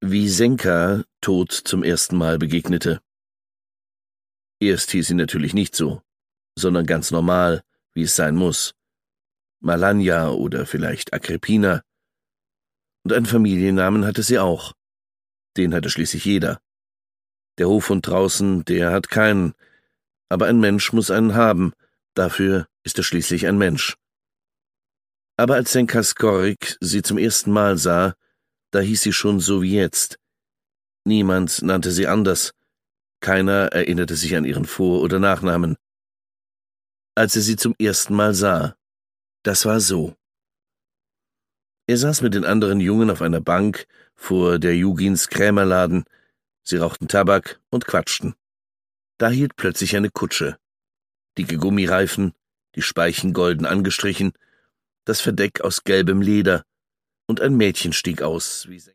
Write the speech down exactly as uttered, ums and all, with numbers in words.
Wie Senka Tod zum ersten Mal begegnete. Erst hieß sie natürlich nicht so, sondern ganz normal, wie es sein muss. Malanja oder vielleicht Agrippina. Und einen Familiennamen hatte sie auch. Den hatte schließlich jeder. Der Hofhund draußen, der hat keinen. Aber ein Mensch muss einen haben. Dafür ist er schließlich ein Mensch. Aber als Senka Skorik sie zum ersten Mal sah, da hieß sie schon so wie jetzt. Niemand nannte sie anders. Keiner erinnerte sich an ihren Vor- oder Nachnamen. Als er sie zum ersten Mal sah, das war so. Er saß mit den anderen Jungen auf einer Bank vor der Jugins Krämerladen. Sie rauchten Tabak und quatschten. Da hielt plötzlich eine Kutsche. Dicke Gummireifen, die Speichen golden angestrichen, das Verdeck aus gelbem Leder, und ein Mädchen stieg aus, wie